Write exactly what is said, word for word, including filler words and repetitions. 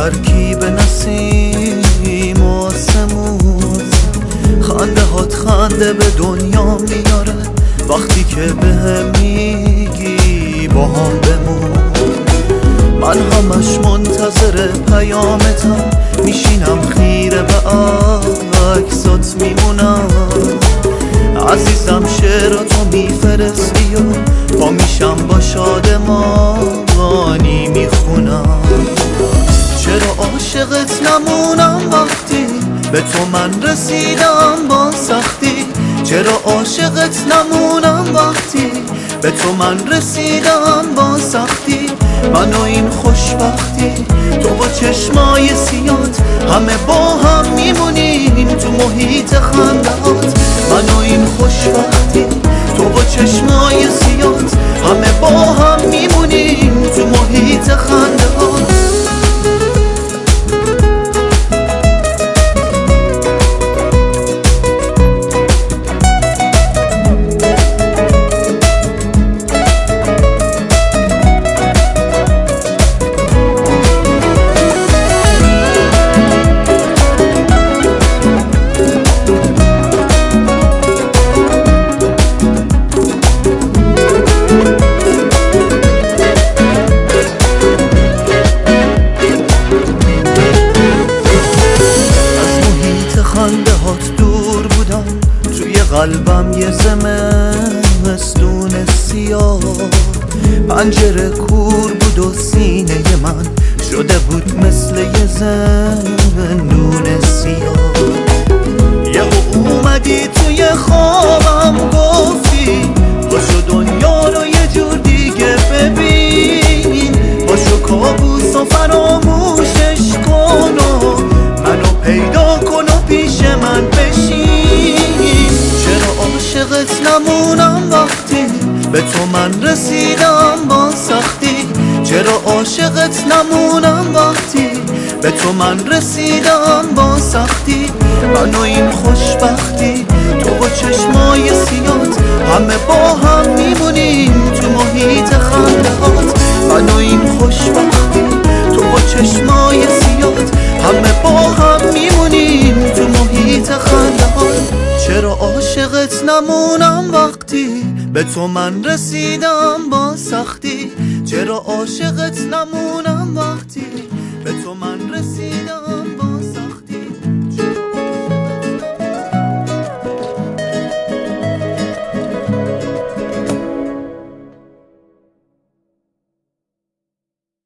ترکیب نسیم و آسمون، خنده هات خنده به دنیا میاره وقتی که بهم میگی با هم بمون. من همش منتظر پیامتم، میشینم خیره به عکسات میمونم. عزیزم شعراتو میفرستی و با میشم با شادمانی میخونم. چرا عاشقت نمونم وقتی به تو من رسیدم با سختی؟ چرا عاشقت نمونم وقتی به تو من رسیدم با سختی؟ من و این خوشبختی، تو با چشمای سیات، همه با هم میمونیم تو محیط خندهات. من و این خوشبختی، تو با چشمای سیات، همه با هم میمونیم تو محیط خندهات. خنده هات دور بودم، توی قلبم یه زمستون سیاه. پنجره کور بود و سینه من شده بود مثل یه زندون سیاه. یهو اومدی توی خوابم گفتی باشو دنیا رو یه جور دیگه ببین، باشو کابوس و فراموشش کن و منو پیدا کن و پیش من بشین. چرا عاشقت نمونم وقتی به تو من رسیدم با سختی؟ چرا عاشقت نمونم وقتی به تو من رسیدم با سختی؟ من و این خوشبختی، تو با چشمای سیات، همه با هم میمونیم تو محیط خندهات. من و این خوشبختی، تو با چشمای سیات، همه با هم میمونیم تو محیط خندهات. چرا عاشقت نمونم وقتی به تو من رسیدم با سختی؟ چرا عاشقت نمونم وقتی به تو من رسیدم